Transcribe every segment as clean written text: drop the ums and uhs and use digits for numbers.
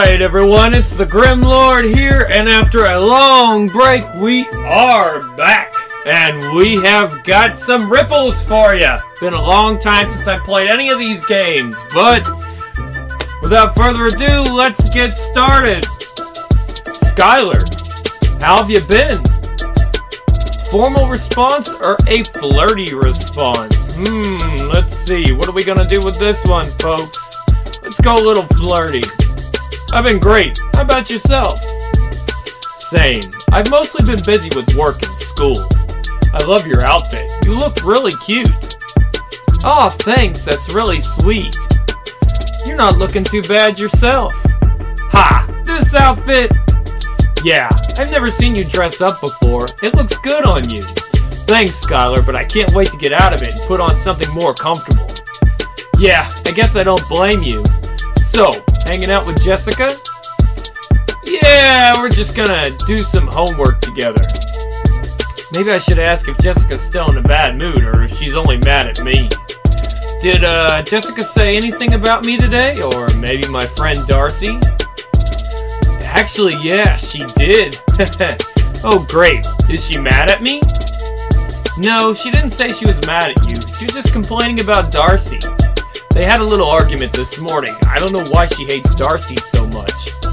Alright everyone, it's the Grim Lord here, and after a long break, we are back. And we have got some ripples for you. Been a long time since I played any of these games, but without further ado, let's get started. Skylar, how have you been? Formal response or a flirty response? Let's see. What are we gonna do with this one, folks? Let's go a little flirty. I've been great. How about yourself? Same. I've mostly been busy with work and school. I love your outfit. You look really cute. Aw, thanks. That's really sweet. You're not looking too bad yourself. Ha! This outfit? Yeah, I've never seen you dress up before. It looks good on you. Thanks, Skylar, but I can't wait to get out of it and put on something more comfortable. Yeah, I guess I don't blame you. So, hanging out with Jessica? Yeah, we're just gonna do some homework together. Maybe I should ask if Jessica's still in a bad mood or if she's only mad at me. Did Jessica say anything about me today? Or maybe my friend Darcy? Actually, yeah, she did. Oh, great. Is she mad at me? No, she didn't say she was mad at you. She was just complaining about Darcy. They had a little argument this morning. I don't know why she hates Darcy so much.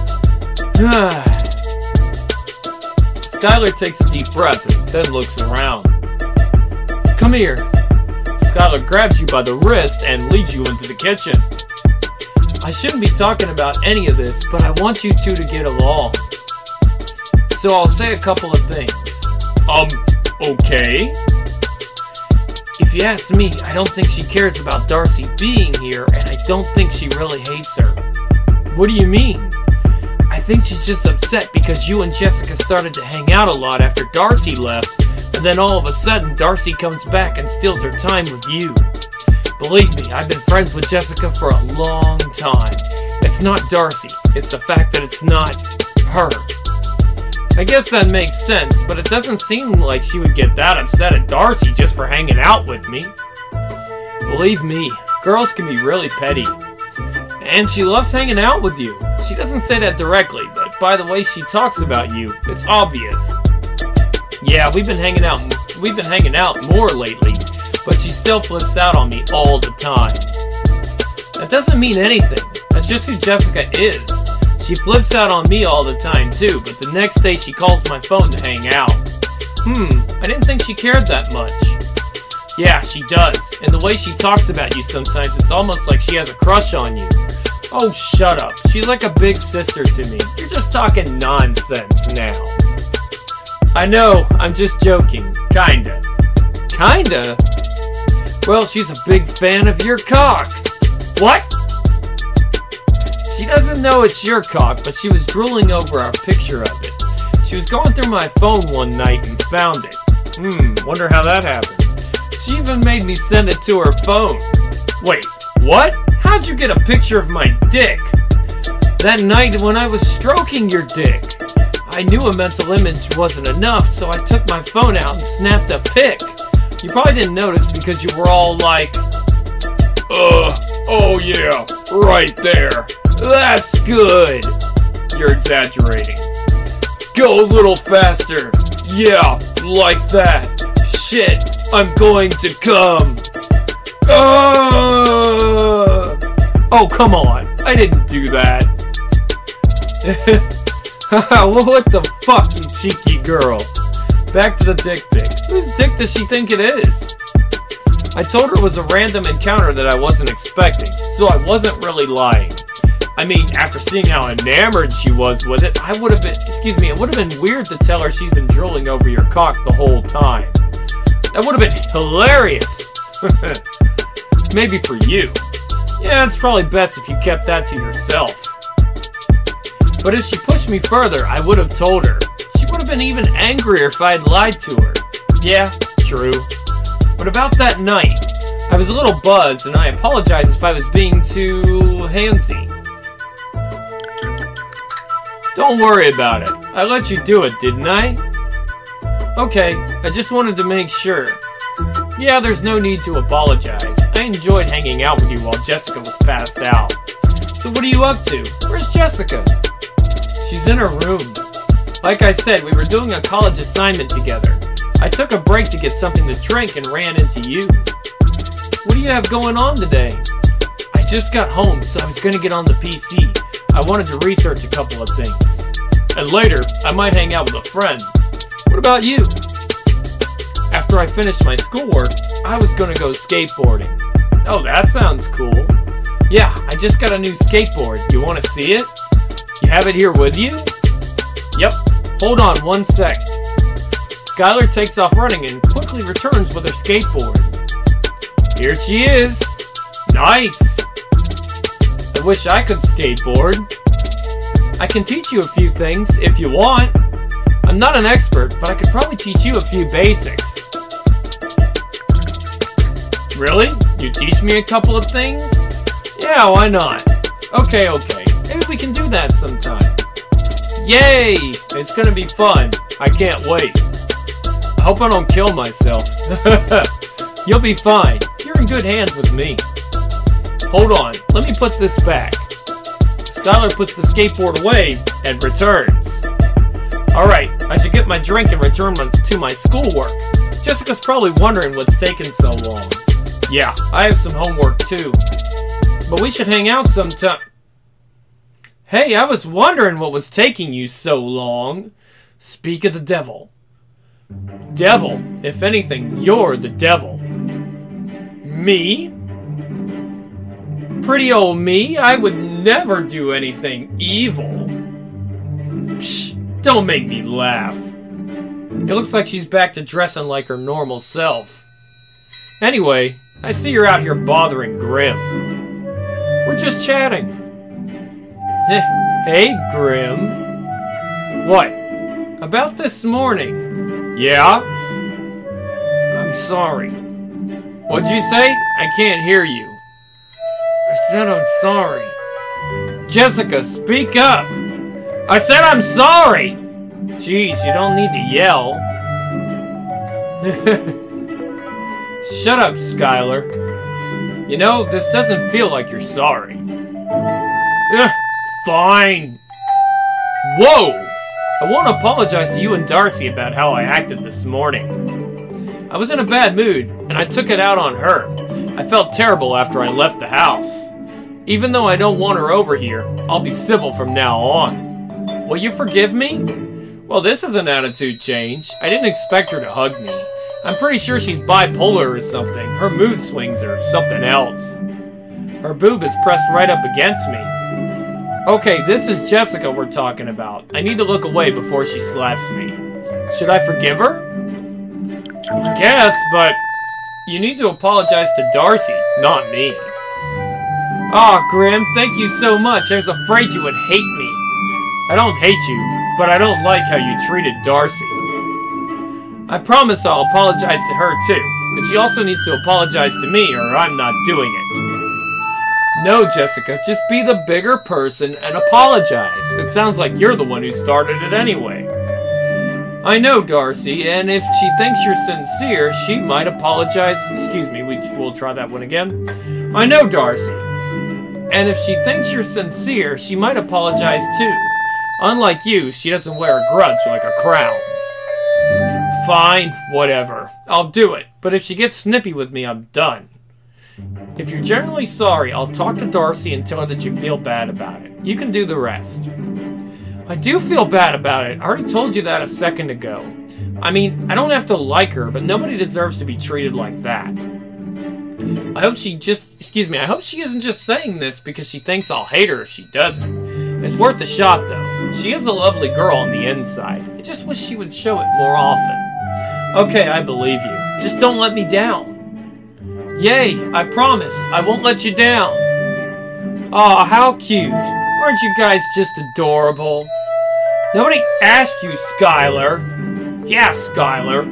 Skylar takes a deep breath and then looks around. Come here. Skylar grabs you by the wrist and leads you into the kitchen. I shouldn't be talking about any of this, but I want you two to get along. So I'll say a couple of things. Okay? If you ask me, I don't think she cares about Darcy being here, and I don't think she really hates her. What do you mean? I think she's just upset because you and Jessica started to hang out a lot after Darcy left, and then all of a sudden Darcy comes back and steals her time with you. Believe me, I've been friends with Jessica for a long time. It's not Darcy, it's the fact that it's not her. I guess that makes sense, but it doesn't seem like she would get that upset at Darcy just for hanging out with me. Believe me, girls can be really petty. And she loves hanging out with you. She doesn't say that directly, but by the way she talks about you, it's obvious. Yeah, we've been hanging out more lately, but she still flips out on me all the time. That doesn't mean anything. That's just who Jessica is. She flips out on me all the time too, but the next day she calls my phone to hang out. I didn't think she cared that much. Yeah, she does. And the way she talks about you sometimes, it's almost like she has a crush on you. Oh, shut up. She's like a big sister to me. You're just talking nonsense now. I know, I'm just joking. Kinda. Kinda? Well, she's a big fan of your cock. What? She doesn't know it's your cock, but she was drooling over our picture of it. She was going through my phone one night and found it. Wonder how that happened. She even made me send it to her phone. Wait, what? How'd you get a picture of my dick? That night when I was stroking your dick. I knew a mental image wasn't enough, so I took my phone out and snapped a pic. You probably didn't notice because you were all like, oh yeah, right there. That's good. You're exaggerating. Go a little faster. Yeah, like that. Shit, I'm going to come. Oh, come on. I didn't do that. What the fuck, you cheeky girl? Back to the dick pic. Whose dick does she think it is? I told her it was a random encounter that I wasn't expecting, so I wasn't really lying. I mean, after seeing how enamored she was with it, it would have been weird to tell her she's been drooling over your cock the whole time. That would have been hilarious. Maybe for you. Yeah, it's probably best if you kept that to yourself. But if she pushed me further, I would have told her. She would have been even angrier if I had lied to her. Yeah, true. But about that night, I was a little buzzed, and I apologize if I was being too handsy. Don't worry about it. I let you do it, didn't I? Okay, I just wanted to make sure. Yeah, there's no need to apologize. I enjoyed hanging out with you while Jessica was passed out. So what are you up to? Where's Jessica? She's in her room. Like I said, we were doing a college assignment together. I took a break to get something to drink and ran into you. What do you have going on today? I just got home, so I was going to get on the PC. I wanted to research a couple of things. And later, I might hang out with a friend. What about you? After I finished my schoolwork, I was going to go skateboarding. Oh, that sounds cool. Yeah, I just got a new skateboard. You want to see it? You have it here with you? Yep. Hold on one sec. Skylar takes off running and quickly returns with her skateboard. Here she is. Nice. I wish I could skateboard. I can teach you a few things if you want. I'm not an expert, but I could probably teach you a few basics. Really? You teach me a couple of things? Yeah, why not? Okay. Maybe we can do that sometime. Yay! It's gonna be fun. I can't wait. I hope I don't kill myself. You'll be fine. You're in good hands with me. Hold on. Let me put this back. Skylar puts the skateboard away and returns. Alright, I should get my drink and return to my schoolwork. Jessica's probably wondering what's taking so long. Yeah, I have some homework too. But we should hang out sometime. Hey, I was wondering what was taking you so long. Speak of the devil. Devil? If anything, you're the devil. Me? Pretty old me? I would never do anything evil. Shh, don't make me laugh. It looks like she's back to dressing like her normal self. Anyway, I see you're out here bothering Grim. We're just chatting. Hey, Grim. What? About this morning? Yeah? I'm sorry. What'd you say? I can't hear you. I said I'm sorry. Jessica, speak up. I said I'm sorry. Jeez, you don't need to yell. Shut up, Skylar. You know, this doesn't feel like you're sorry. Ugh, fine. Whoa! I want to apologize to you and Darcy about how I acted this morning. I was in a bad mood, and I took it out on her. I felt terrible after I left the house. Even though I don't want her over here, I'll be civil from now on. Will you forgive me? Well, this is an attitude change. I didn't expect her to hug me. I'm pretty sure she's bipolar or something. Her mood swings are something else. Her boob is pressed right up against me. Okay, this is Jessica we're talking about. I need to look away before she slaps me. Should I forgive her? I guess, but you need to apologize to Darcy, not me. Aw, Grim, thank you so much. I was afraid you would hate me. I don't hate you, but I don't like how you treated Darcy. I promise I'll apologize to her too, but she also needs to apologize to me or I'm not doing it. No, Jessica, just be the bigger person and apologize. It sounds like you're the one who started it anyway. I know, Darcy, and if she thinks you're sincere, she might apologize. Excuse me, we'll try that one again. I know, Darcy. And if she thinks you're sincere, she might apologize too. Unlike you, she doesn't wear a grudge like a crown. Fine, whatever. I'll do it. But if she gets snippy with me, I'm done. If you're genuinely sorry, I'll talk to Darcy and tell her that you feel bad about it. You can do the rest. I do feel bad about it. I already told you that a second ago. I mean, I don't have to like her, but nobody deserves to be treated like that. I hope she isn't just saying this because she thinks I'll hate her if she doesn't. It's worth a shot, though. She is a lovely girl on the inside. I just wish she would show it more often. Okay, I believe you. Just don't let me down. Yay, I promise. I won't let you down. Aw, how cute. Aren't you guys just adorable? Nobody asked you, Skylar. Yeah, Skylar.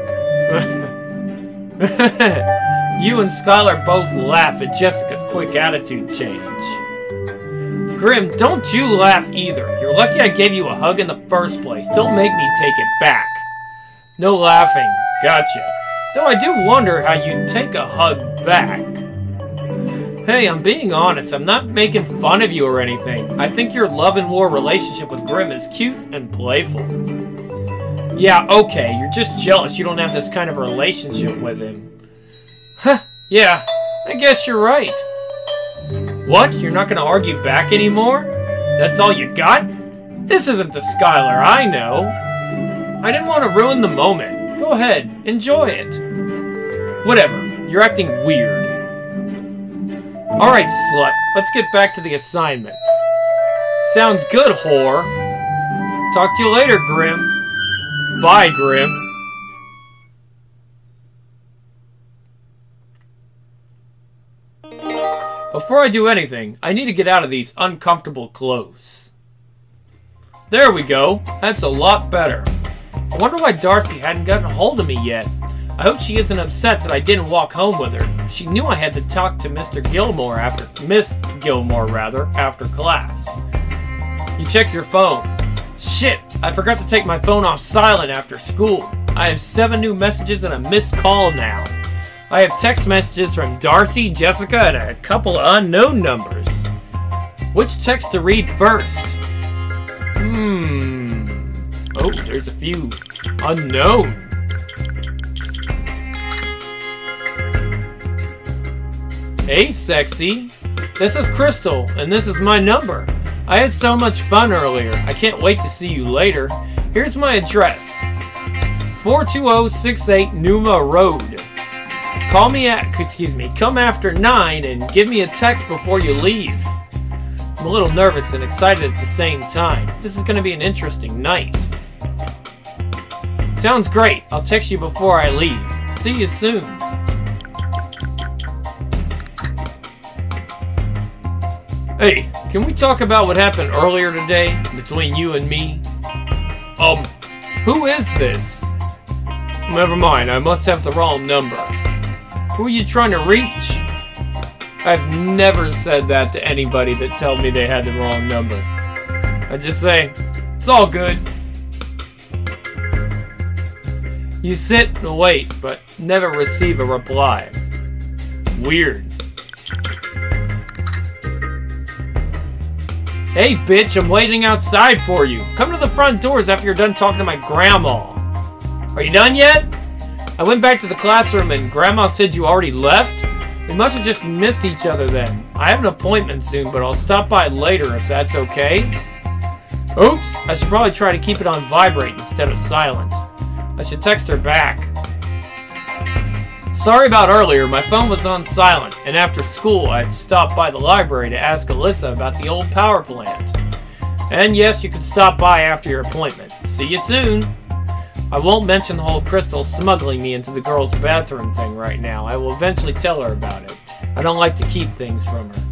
You and Skylar both laugh at Jessica's quick attitude change. Grim, don't you laugh either. You're lucky I gave you a hug in the first place. Don't make me take it back. No laughing. Gotcha. Though I do wonder how you'd take a hug back. Hey, I'm being honest. I'm not making fun of you or anything. I think your love and war relationship with Grim is cute and playful. Yeah, okay, you're just jealous you don't have this kind of relationship with him. Huh, yeah, I guess you're right. What? You're not gonna argue back anymore? That's all you got? This isn't the Skylar I know. I didn't want to ruin the moment. Go ahead, enjoy it. Whatever, you're acting weird. Alright, slut, let's get back to the assignment. Sounds good, whore. Talk to you later, Grim. Bye, Grim. Before I do anything, I need to get out of these uncomfortable clothes. There we go. That's a lot better. I wonder why Darcy hadn't gotten a hold of me yet. I hope she isn't upset that I didn't walk home with her. She knew I had to talk to Miss Gilmore after class. You check your phone. Shit, I forgot to take my phone off silent after school. I have 7 new messages and a missed call now. I have text messages from Darcy, Jessica, and a couple of unknown numbers. Which text to read first? Oh, there's a few. Unknown. Hey, sexy. This is Crystal, and this is my number. I had so much fun earlier. I can't wait to see you later. Here's my address. 42068 Numa Road. Come after 9 and give me a text before you leave. I'm a little nervous and excited at the same time. This is going to be an interesting night. Sounds great. I'll text you before I leave. See you soon. Hey, can we talk about what happened earlier today between you and me? Who is this? Never mind, I must have the wrong number. Who are you trying to reach? I've never said that to anybody that told me they had the wrong number. I just say, it's all good. You sit and wait, but never receive a reply. Weird. Hey, bitch, I'm waiting outside for you. Come to the front doors after you're done talking to my grandma. Are you done yet? I went back to the classroom and Grandma said you already left? We must have just missed each other then. I have an appointment soon, but I'll stop by later if that's okay. Oops, I should probably try to keep it on vibrate instead of silent. I should text her back. Sorry about earlier, my phone was on silent, and after school I'd stopped by the library to ask Alyssa about the old power plant. And yes, you could stop by after your appointment. See you soon. I won't mention the whole Crystal smuggling me into the girls' bathroom thing right now. I will eventually tell her about it. I don't like to keep things from her.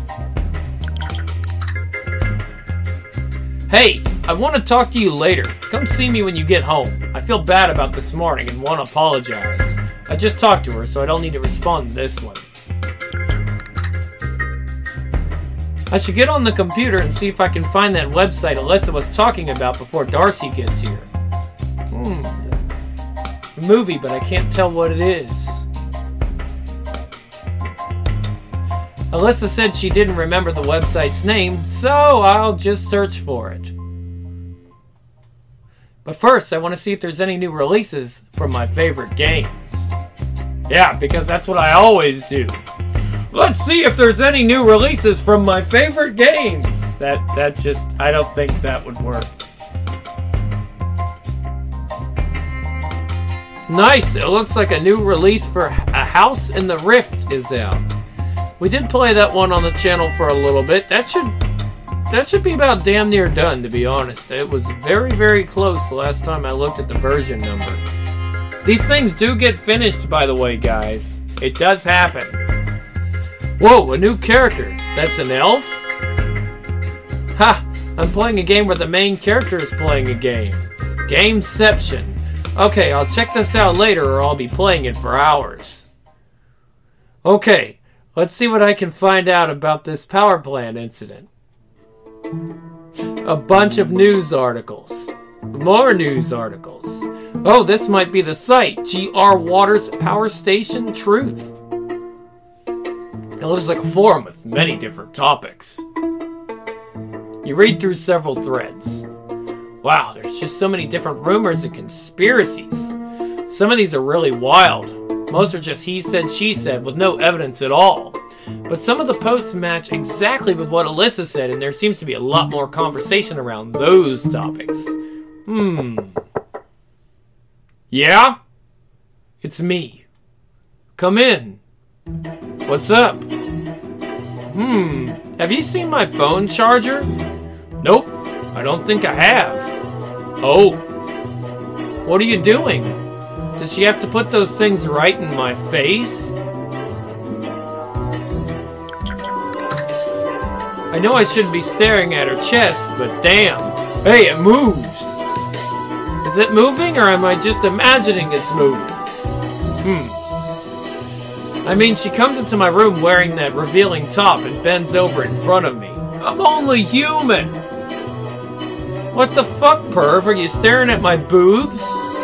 Hey, I want to talk to you later. Come see me when you get home. I feel bad about this morning and want to apologize. I just talked to her, so I don't need to respond to this one. I should get on the computer and see if I can find that website Alyssa was talking about before Darcy gets here. A movie, but I can't tell what it is. Alyssa said she didn't remember the website's name, so I'll just search for it. But first, I want to see if there's any new releases from my favorite games. Yeah, because that's what I always do. Let's see if there's any new releases from my favorite games. I don't think that would work. Nice, it looks like a new release for A House in the Rift is out. We did play that one on the channel for a little bit. That should be about damn near done, to be honest. It was very, very close the last time I looked at the version number. These things do get finished, by the way, guys. It does happen. Whoa, a new character. That's an elf? Ha! I'm playing a game where the main character is playing a game. Gameception. Okay, I'll check this out later or I'll be playing it for hours. Okay, let's see what I can find out about this power plant incident. A bunch of news articles. More news articles. Oh, this might be the site. GR Waters Power Station Truth. It looks like a forum with many different topics. You read through several threads. Wow, there's just so many different rumors and conspiracies. Some of these are really wild. Most are just he said, she said, with no evidence at all. But some of the posts match exactly with what Alyssa said, and there seems to be a lot more conversation around those topics. Yeah? It's me. Come in. What's up? Have you seen my phone charger? Nope, I don't think I have. Oh. What are you doing? Does she have to put those things right in my face? I know I shouldn't be staring at her chest, but damn. Hey, it moves. Is it moving, or am I just imagining it's moving? I mean, she comes into my room wearing that revealing top and bends over in front of me. I'm only human. What the fuck, perv? Are you staring at my boobs?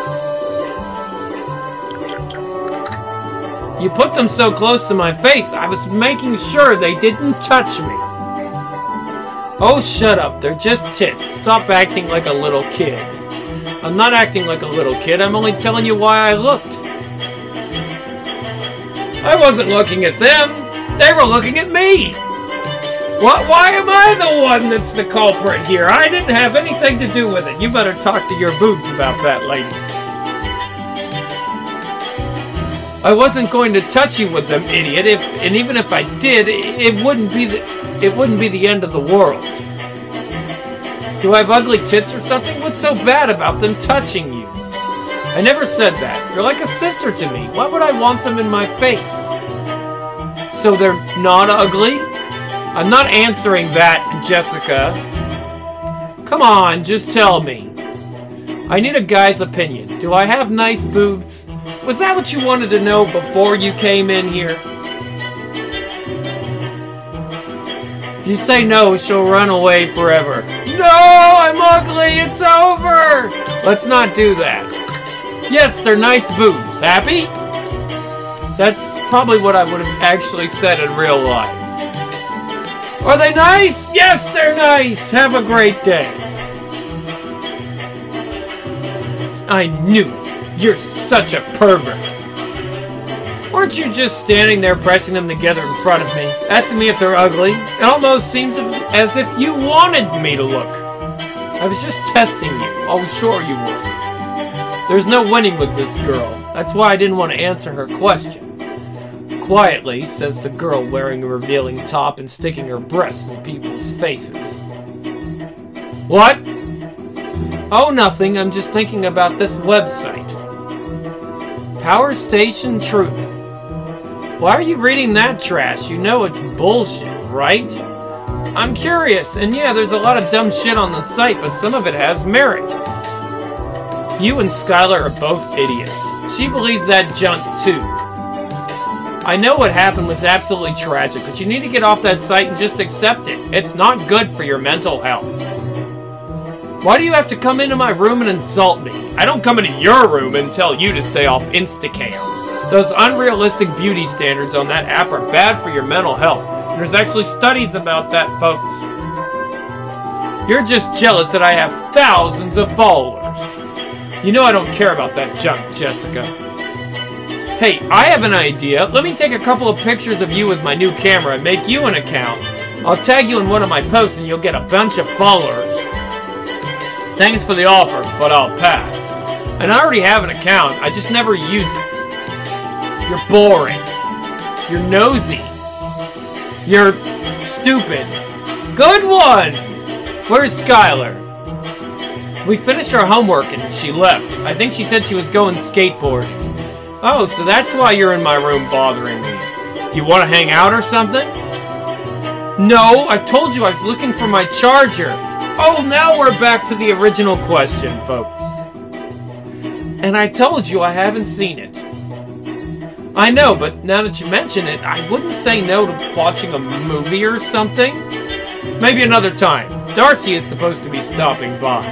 You put them so close to my face, I was making sure they didn't touch me. Oh, shut up. They're just tits. Stop acting like a little kid. I'm not acting like a little kid. I'm only telling you why I looked. I wasn't looking at them. They were looking at me. What? Why am I the one that's the culprit here? I didn't have anything to do with it. You better talk to your boobs about that, lady. I wasn't going to touch you with them, idiot. And even if I did, it wouldn't be the end of the world. Do I have ugly tits or something? What's so bad about them touching you? I never said that. You're like a sister to me. Why would I want them in my face? So they're not ugly? I'm not answering that, Jessica. Come on, just tell me. I need a guy's opinion. Do I have nice boobs? Was that what you wanted to know before you came in here? If you say no, she'll run away forever. No, I'm ugly. It's over. Let's not do that. Yes, they're nice boobs. Happy? That's probably what I would have actually said in real life. Are they nice? Yes, they're nice. Have a great day. I knew it. You're such a pervert. Weren't you just standing there pressing them together in front of me, asking me if they're ugly? It almost seems as if you wanted me to look. I was just testing you. Oh, sure you were. There's no winning with this girl. That's why I didn't want to answer her question. Quietly, says the girl wearing a revealing top and sticking her breasts in people's faces. What? Oh, nothing. I'm just thinking about this website. Power Station Truth. Why are you reading that trash? You know it's bullshit, right? I'm curious, and yeah, there's a lot of dumb shit on the site, but some of it has merit. You and Skylar are both idiots. She believes that junk, too. I know what happened was absolutely tragic, but you need to get off that site and just accept it. It's not good for your mental health. Why do you have to come into my room and insult me? I don't come into your room and tell you to stay off Instacam. Those unrealistic beauty standards on that app are bad for your mental health. There's actually studies about that, folks. You're just jealous that I have thousands of followers. You know I don't care about that junk, Jessica. Hey, I have an idea. Let me take a couple of pictures of you with my new camera and make you an account. I'll tag you in one of my posts and you'll get a bunch of followers. Thanks for the offer, but I'll pass. And I already have an account, I just never use it. You're boring. You're nosy. You're stupid. Good one! Where's Skylar? We finished our homework and she left. I think she said she was going skateboarding. Oh, so that's why you're in my room bothering me. Do you want to hang out or something? No, I told you I was looking for my charger. Oh, now we're back to the original question, folks. And I told you I haven't seen it. I know, but now that you mention it, I wouldn't say no to watching a movie or something. Maybe another time. Darcy is supposed to be stopping by.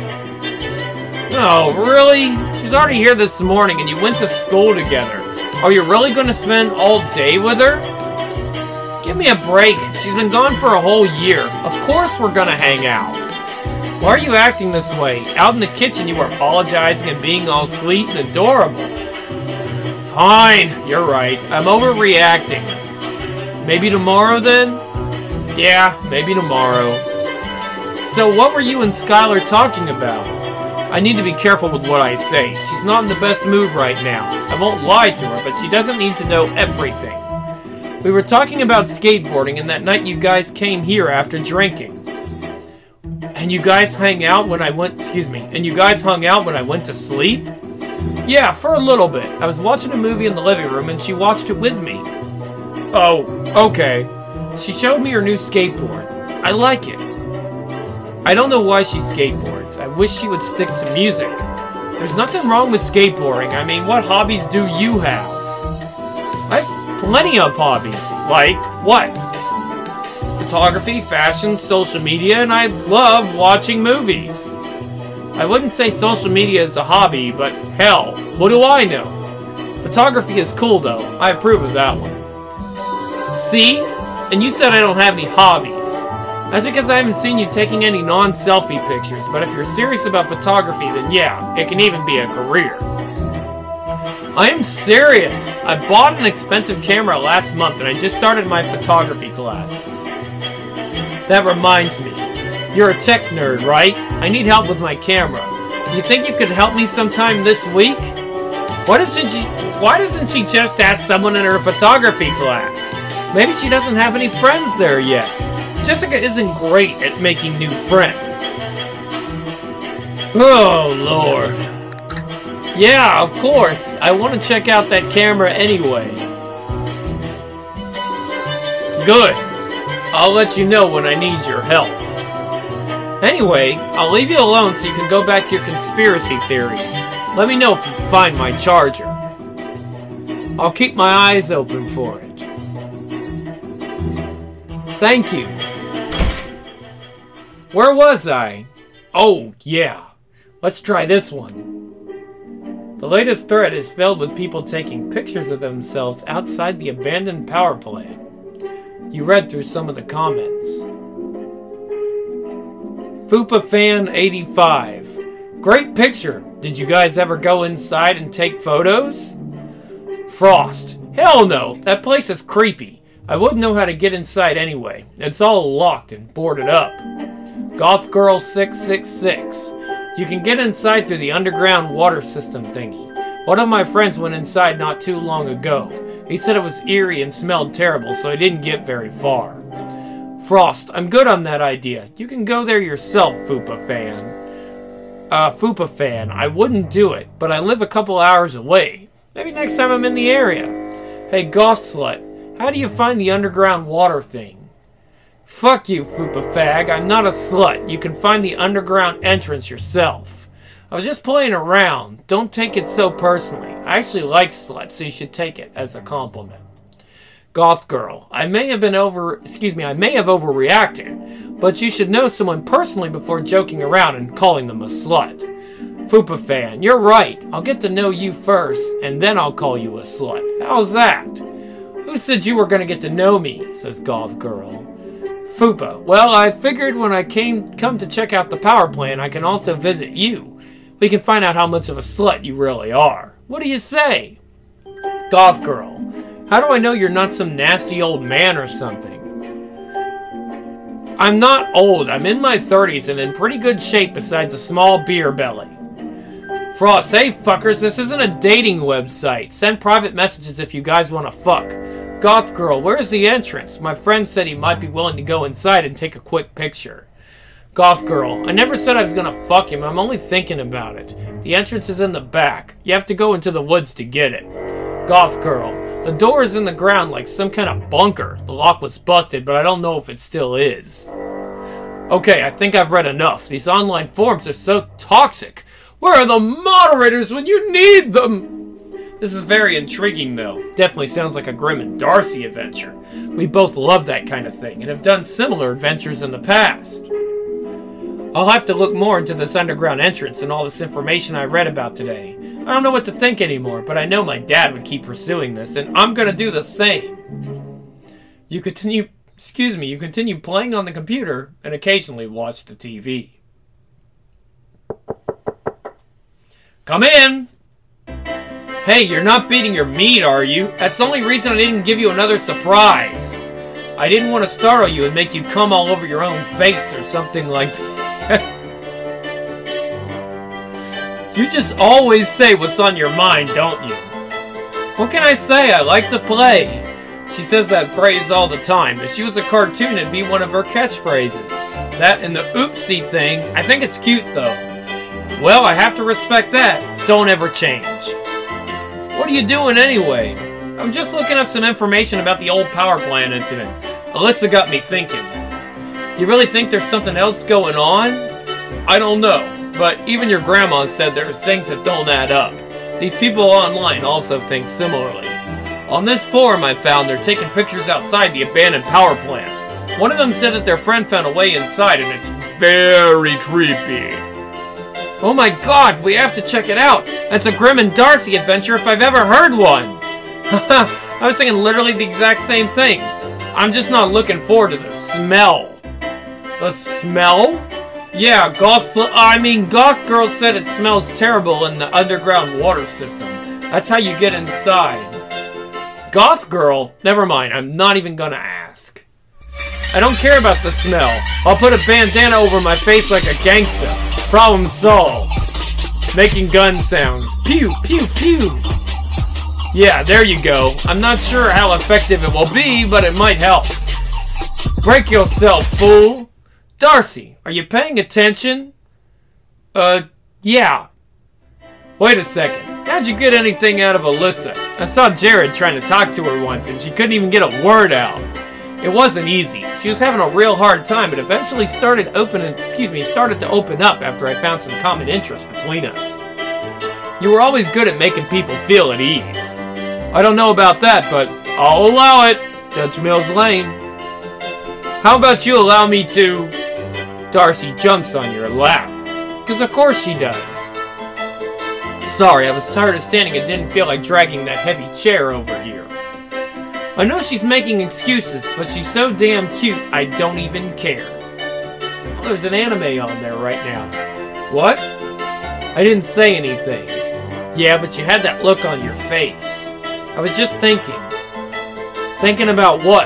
Oh, really? She's already here this morning and you went to school together. Are you really going to spend all day with her? Give me a break. She's been gone for a whole year. Of course we're gonna hang out. Why are you acting this way? Out in the kitchen you were apologizing and being all sweet and adorable. Fine, you're right. I'm overreacting. Maybe tomorrow then? Yeah, maybe tomorrow. So what were you and Skylar talking about? I need to be careful with what I say. She's not in the best mood right now. I won't lie to her, but she doesn't need to know everything. We were talking about skateboarding and that night you guys came here after drinking. And you guys hung out when I went to sleep? Yeah, for a little bit. I was watching a movie in the living room and she watched it with me. Oh, okay. She showed me her new skateboard. I like it. I don't know why she skateboards. I wish she would stick to music. There's nothing wrong with skateboarding. I mean, what hobbies do you have? I have plenty of hobbies. Like, what? Photography, fashion, social media, and I love watching movies. I wouldn't say social media is a hobby, but hell, what do I know? Photography is cool though. I approve of that one. See? And you said I don't have any hobbies. That's because I haven't seen you taking any non-selfie pictures, but if you're serious about photography, then yeah, it can even be a career. I am serious. I bought an expensive camera last month and I just started my photography classes. That reminds me. You're a tech nerd, right? I need help with my camera. Do you think you could help me sometime this week? Why doesn't she just ask someone in her photography class? Maybe she doesn't have any friends there yet. Jessica isn't great at making new friends. Oh, Lord. Yeah, of course. I want to check out that camera anyway. Good. I'll let you know when I need your help. Anyway, I'll leave you alone so you can go back to your conspiracy theories. Let me know if you find my charger. I'll keep my eyes open for it. Thank you. Where was I? Oh, yeah. Let's try this one. The latest thread is filled with people taking pictures of themselves outside the abandoned power plant. You read through some of the comments. FupaFan85. Great picture. Did you guys ever go inside and take photos? Frost. Hell no. That place is creepy. I wouldn't know how to get inside anyway. It's all locked and boarded up. GothGirl666. You can get inside through the underground water system thingy. One of my friends went inside not too long ago. He said it was eerie and smelled terrible, so he didn't get very far. Frost, I'm good on that idea. You can go there yourself, FupaFan. FupaFan, I wouldn't do it, but I live a couple hours away. Maybe next time I'm in the area. Hey, Goth Slut, how do you find the underground water thing? Fuck you, FupaFag. I'm not a slut. You can find the underground entrance yourself. I was just playing around. Don't take it so personally. I actually like sluts, so you should take it as a compliment. Goth Girl, I may have overreacted, but you should know someone personally before joking around and calling them a slut. FupaFan, you're right. I'll get to know you first, and then I'll call you a slut. How's that? Who said you were going to get to know me? Says Goth Girl. Fupa, well, I figured when I come to check out the power plant, I can also visit you. We can find out how much of a slut you really are. What do you say? Goth Girl, how do I know you're not some nasty old man or something? I'm not old. I'm in my 30s and in pretty good shape besides a small beer belly. Frost, hey fuckers, this isn't a dating website. Send private messages if you guys want to fuck. Goth Girl, where's the entrance? My friend said he might be willing to go inside and take a quick picture. Goth Girl, I never said I was gonna fuck him. I'm only thinking about it. The entrance is in the back. You have to go into the woods to get it. Goth Girl, the door is in the ground like some kind of bunker. The lock was busted, but I don't know if it still is. Okay, I think I've read enough. These online forums are so toxic. Where are the moderators when you need them? This is very intriguing, though. Definitely sounds like a Grim and Darcy adventure. We both love that kind of thing and have done similar adventures in the past. I'll have to look more into this underground entrance and all this information I read about today. I don't know what to think anymore, but I know my dad would keep pursuing this, and I'm gonna do the same. You continue playing on the computer and occasionally watch the TV. Come in! Hey, you're not beating your meat, are you? That's the only reason I didn't give you another surprise. I didn't want to startle you and make you come all over your own face or something like that. You just always say what's on your mind, don't you? What can I say? I like to play. She says that phrase all the time. If she was a cartoon, it'd be one of her catchphrases. That and the oopsie thing. I think it's cute, though. Well, I have to respect that. Don't ever change. What are you doing anyway? I'm just looking up some information about the old power plant incident. Alyssa got me thinking. You really think there's something else going on? I don't know, but even your grandma said there's things that don't add up. These people online also think similarly. On this forum I found they're taking pictures outside the abandoned power plant. One of them said that their friend found a way inside and it's very creepy. Oh my god, we have to check it out. That's a Grim and Darcy adventure if I've ever heard one. I was thinking literally the exact same thing. I'm just not looking forward to the smell. The smell? Yeah, Goth Girl said it smells terrible in the underground water system. That's how you get inside. Goth Girl? Never mind, I'm not even gonna ask. I don't care about the smell. I'll put a bandana over my face like a gangsta. Problem solved. Making gun sounds. Pew, pew, pew. Yeah, there you go. I'm not sure how effective it will be, but it might help. Break yourself, fool. Darcy, are you paying attention? Yeah. Wait a second. How'd you get anything out of Alyssa? I saw Jared trying to talk to her once, and she couldn't even get a word out. It wasn't easy. She was having a real hard time, but eventually started to open up after I found some common interest between us. You were always good at making people feel at ease. I don't know about that, but I'll allow it. Judge Mills Lane. How about you allow me to... Darcy jumps on your lap. Because of course she does. Sorry, I was tired of standing and didn't feel like dragging that heavy chair over here. I know she's making excuses, but she's so damn cute, I don't even care. Oh, there's an anime on there right now. What? I didn't say anything. Yeah, but you had that look on your face. I was just thinking. Thinking about what?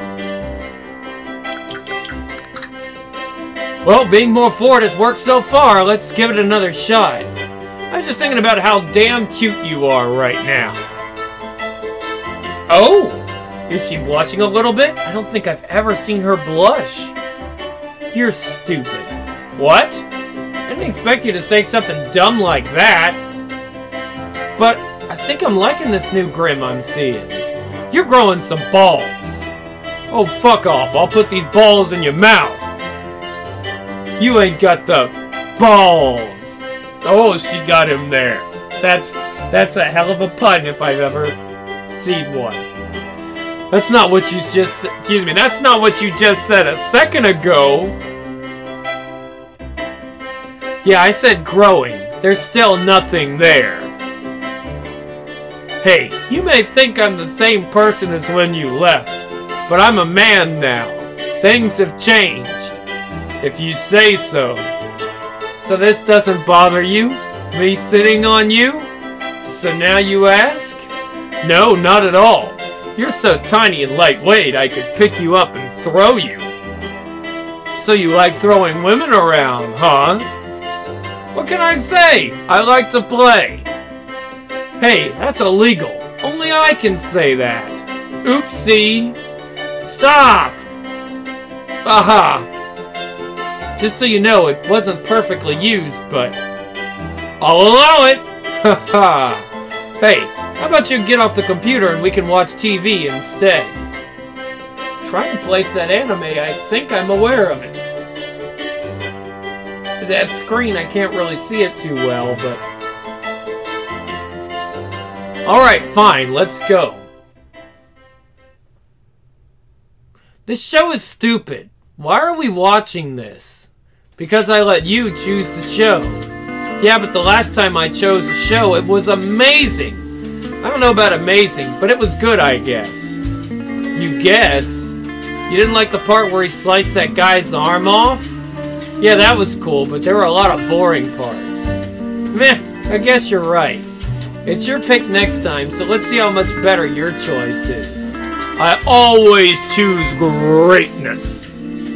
Well, being more forward has worked so far. Let's give it another shot. I was just thinking about how damn cute you are right now. Oh! Is she blushing a little bit? I don't think I've ever seen her blush. You're stupid. What? I didn't expect you to say something dumb like that. But I think I'm liking this new Grim I'm seeing. You're growing some balls. Oh, fuck off. I'll put these balls in your mouth. You ain't got the balls. Oh, she got him there. That's a hell of a pun if I've ever seen one. That's not what you just... Excuse me, that's not what you just said a second ago. Yeah, I said growing. There's still nothing there. Hey, you may think I'm the same person as when you left, but I'm a man now. Things have changed. If you say so. So this doesn't bother you? Me sitting on you? So now you ask? No, not at all. You're so tiny and lightweight I could pick you up and throw you. So you like throwing women around, huh? What can I say? I like to play. Hey, that's illegal. Only I can say that. Oopsie. Stop! Aha! Just so you know, it wasn't perfectly used, but I'll allow it! Haha! Hey, how about you get off the computer and we can watch TV instead? Try and place that anime, I think I'm aware of it. That screen, I can't really see it too well, but... Alright, fine, let's go. This show is stupid. Why are we watching this? Because I let you choose the show. Yeah, but the last time I chose a show, it was amazing. I don't know about amazing, but it was good, I guess. You guess? You didn't like the part where he sliced that guy's arm off? Yeah, that was cool, but there were a lot of boring parts. Meh, I guess you're right. It's your pick next time, so let's see how much better your choice is. I always choose greatness.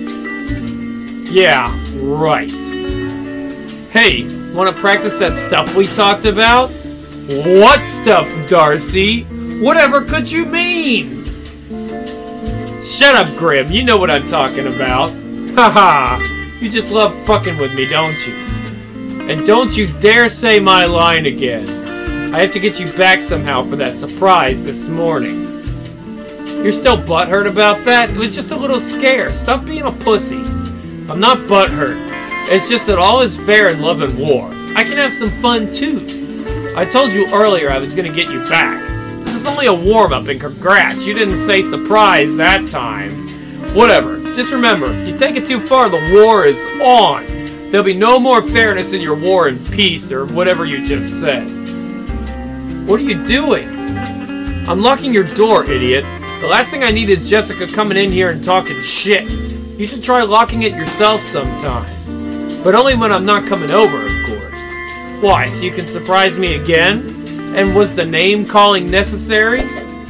Yeah, right. Hey, want to practice that stuff we talked about? What stuff, Darcy? Whatever could you mean? Shut up, Grim. You know what I'm talking about. Haha. You just love fucking with me, don't you? And don't you dare say my line again. I have to get you back somehow for that surprise this morning. You're still butthurt about that? It was just a little scare. Stop being a pussy. I'm not butthurt. It's just that all is fair in love and war. I can have some fun too. I told you earlier I was going to get you back. This is only a warm-up, and congrats. You didn't say surprise that time. Whatever. Just remember, if you take it too far, the war is on. There'll be no more fairness in your war and peace, or whatever you just said. What are you doing? I'm locking your door, idiot. The last thing I need is Jessica coming in here and talking shit. You should try locking it yourself sometime. But only when I'm not coming over, of course. Why, so you can surprise me again? And was the name-calling necessary?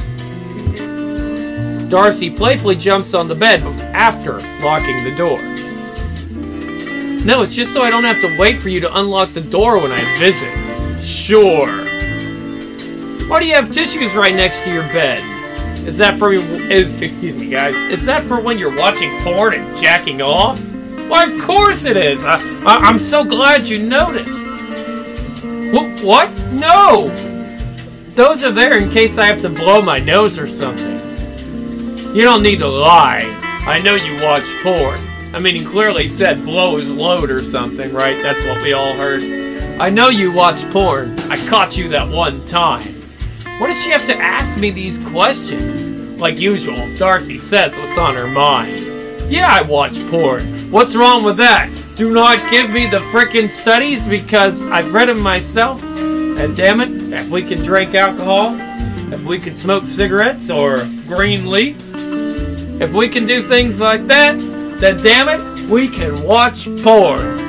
Darcy playfully jumps on the bed after locking the door. No, it's just so I don't have to wait for you to unlock the door when I visit. Sure. Why do you have tissues right next to your bed? Is that for excuse me, guys. Is that for when you're watching porn and jacking off? Why, of course it is. I'm so glad you noticed. What? No. Those are there in case I have to blow my nose or something. You don't need to lie. I know you watch porn. I mean, he clearly said blow his load or something, right? That's what we all heard. I know you watch porn. I caught you that one time. Why does she have to ask me these questions? Like usual, Darcy says what's on her mind. Yeah, I watch porn. What's wrong with that? Do not give me the frickin' studies because I've read them myself. And damn it, if we can drink alcohol, if we can smoke cigarettes or green leaf, if we can do things like that, then damn it, we can watch porn.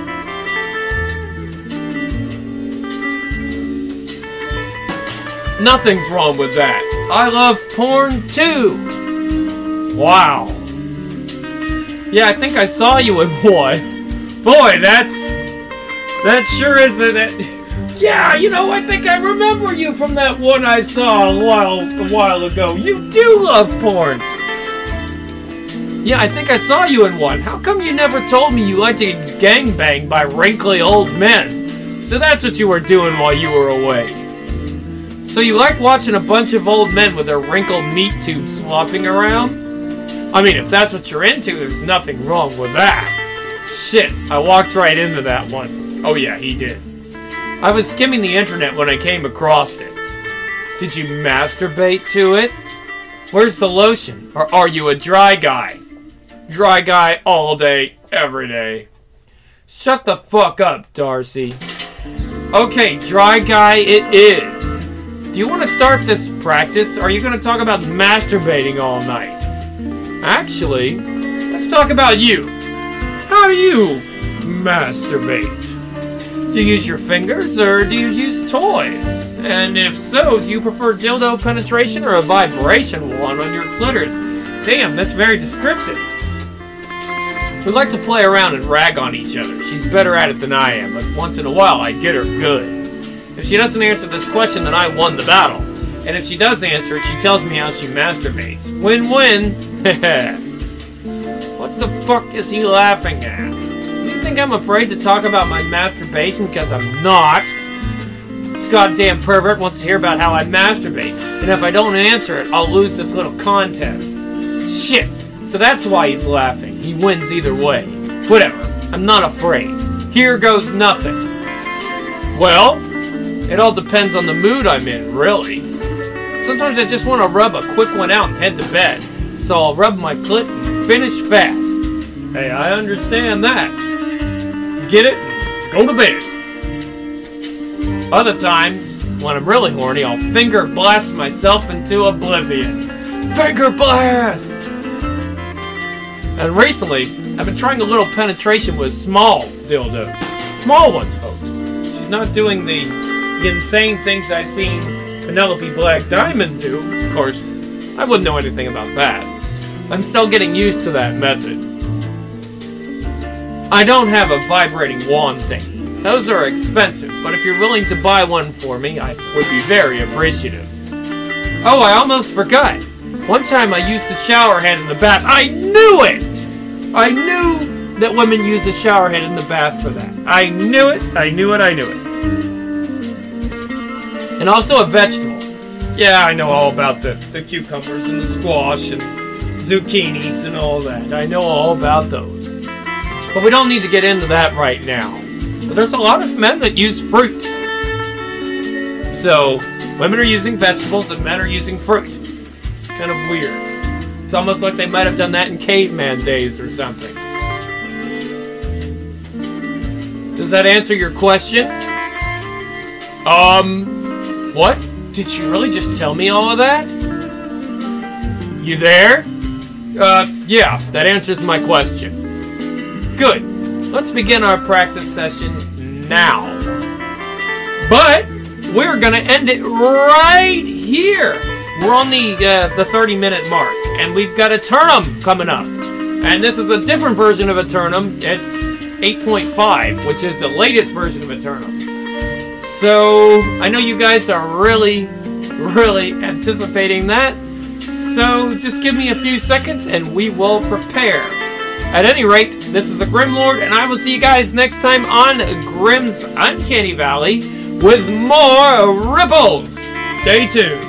Nothing's wrong with that. I love porn too. Wow. Yeah, I think I saw you in one. Boy, that sure isn't it. Yeah, you know, I think I remember you from that one I saw a while ago. You do love porn. Yeah, I think I saw you in one. How come you never told me you liked to get gangbanged by wrinkly old men? So that's what you were doing while you were away. So you like watching a bunch of old men with their wrinkled meat tubes flopping around? I mean, if that's what you're into, there's nothing wrong with that. Shit, I walked right into that one. Oh yeah, he did. I was skimming the internet when I came across it. Did you masturbate to it? Where's the lotion? Or are you a dry guy? Dry guy all day, every day. Shut the fuck up, Darcy. Okay, dry guy it is. Do you want to start this practice, or are you going to talk about masturbating all night? Actually, let's talk about you. How do you masturbate? Do you use your fingers, or do you use toys? And if so, do you prefer dildo penetration or a vibration one on your clitoris? Damn, that's very descriptive. We like to play around and rag on each other. She's better at it than I am, but once in a while I get her good. If she doesn't answer this question, then I won the battle. And if she does answer it, she tells me how she masturbates. Win-win. What the fuck is he laughing at? Does he think I'm afraid to talk about my masturbation because I'm not? This goddamn pervert wants to hear about how I masturbate. And if I don't answer it, I'll lose this little contest. Shit. So that's why he's laughing. He wins either way. Whatever. I'm not afraid. Here goes nothing. Well, it all depends on the mood I'm in, really. Sometimes I just want to rub a quick one out and head to bed. So I'll rub my clit and finish fast. Hey, I understand that. Get it? Go to bed. Other times, when I'm really horny, I'll finger blast myself into oblivion. Finger blast! And recently, I've been trying a little penetration with small dildos. Small ones, folks. She's not doing the insane things I've seen Penelope Black Diamond do. Of course, I wouldn't know anything about that. I'm still getting used to that method. I don't have a vibrating wand thing. Those are expensive, but if you're willing to buy one for me, I would be very appreciative. Oh, I almost forgot. One time I used a shower head in the bath. I knew it! I knew that women use a shower head in the bath for that. I knew it. And also a vegetable. Yeah, I know all about the cucumbers and the squash and zucchinis and all that. I know all about those. But we don't need to get into that right now. But there's a lot of men that use fruit. So, women are using vegetables and men are using fruit. Kind of weird. It's almost like they might have done that in caveman days or something. Does that answer your question? What? Did she really just tell me all of that? You there? Yeah, that answers my question. Good. Let's begin our practice session now. But we're gonna end it right here. We're on the 30-minute mark, and we've got a Turnum coming up. And this is a different version of a Turnum. It's 8.5, which is the latest version of a Turnum. So, I know you guys are really, really anticipating that. So, just give me a few seconds, and we will prepare. At any rate, this is the Grimlord, and I will see you guys next time on Grimm's Uncanny Valley with more Ripples. Stay tuned.